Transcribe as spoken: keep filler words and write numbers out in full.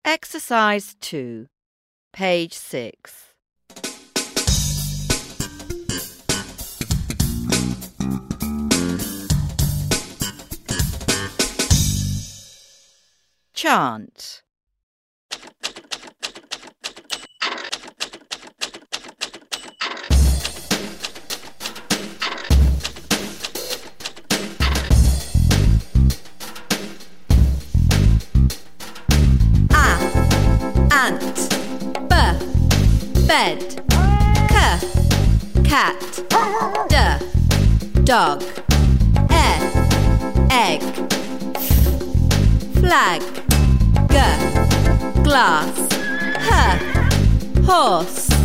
Exercise two, page six. Chant. Ant, b, bed, c, cat, d, dog, e, egg, f, flag, g, glass, h, horse.